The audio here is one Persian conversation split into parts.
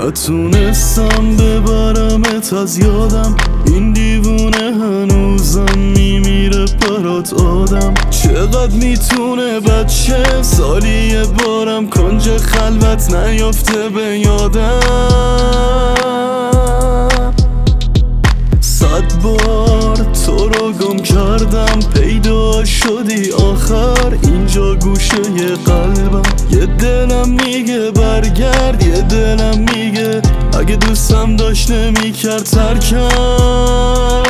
نتونستم ببرمت از یادم، این دیوونه هنوزم میمیره برات آدم. چقدر میتونه بچه سالی یه بارم کنج خلوت نیافته به یادم. 100 بار تو رو گم کردم، پیدا شدی آخر اینجا گوشه قلبم. یه دلم میگه برگرد، یه دلم میگه اگه دوستم داشت نمیکرد ترکم.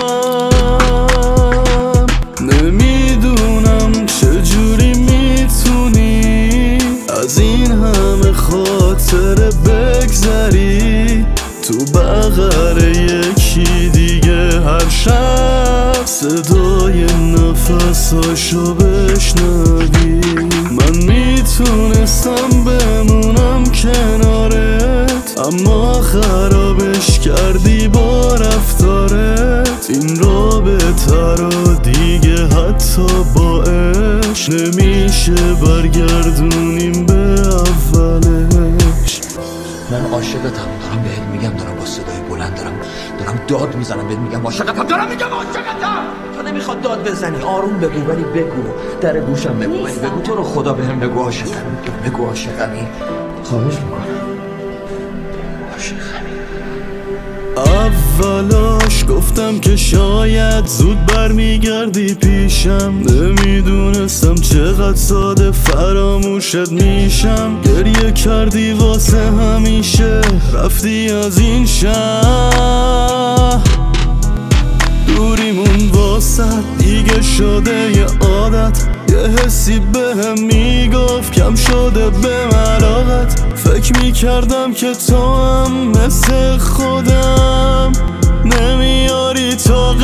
نمیدونم چجوری میتونی از این همه خاطره بگذری تو بغل یکی دیگه هر شب صدای نفساشو بشنوی. من میتونستم بمونم کنارت، اما خرابش کردی با رفتارت. این رابطه رو دیگه حتی با عشق نمیشه برگردونیم به اولش. من عاشقتم، دارم بهت میگم، دارم با صدای بلند دارم داد میزنم بهت میگم عاشقتم، دارم میگم عاشقتم. تو نمیخواد داد بزنی، آروم بگو، ولی بگو در گوشم بگو، ولی بگو تو رو خدا بهم بگو عاشقمی، بگو عاشقمی، خواهش میکنم عاشقمی. اولاش گفتم که شاید زود برمیگردی پیشم، نمیدونستم چقدر ساده فراموشت میشم. گریه کردی واسه همیشه، رفتی از این شهر. دوریمون واسه دیگه شده یه عادت، یه حسی بهم میگفت کم شده به علاقت. فکر میکردم که تو هم مثل خودم نمیاری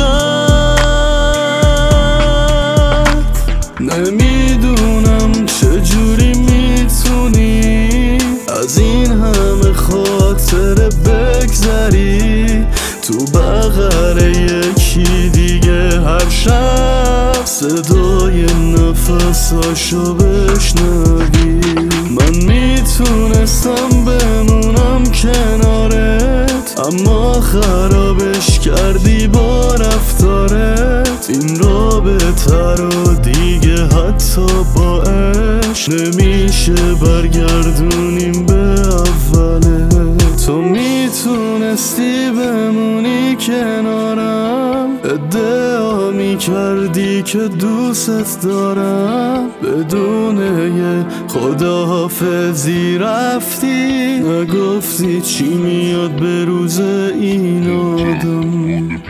طاقت. نمیدونم چجوری میتونی از این همه خاطره بگذری تو بغل یکی دیگه هر شب صدای نفساشو بشنوی. من میتونستم بمونم کنارت، اما خرابش کردی با رفتارت. این رابطه رو دیگه حتی با عشق نمیشه برگردونیم به اوله. تو میتونستی بمونی کنارم، ادعا میکردی که دوست دارم، بدون یه خداحافظی رفتی، نگفتی چی میاد به روز این آدم.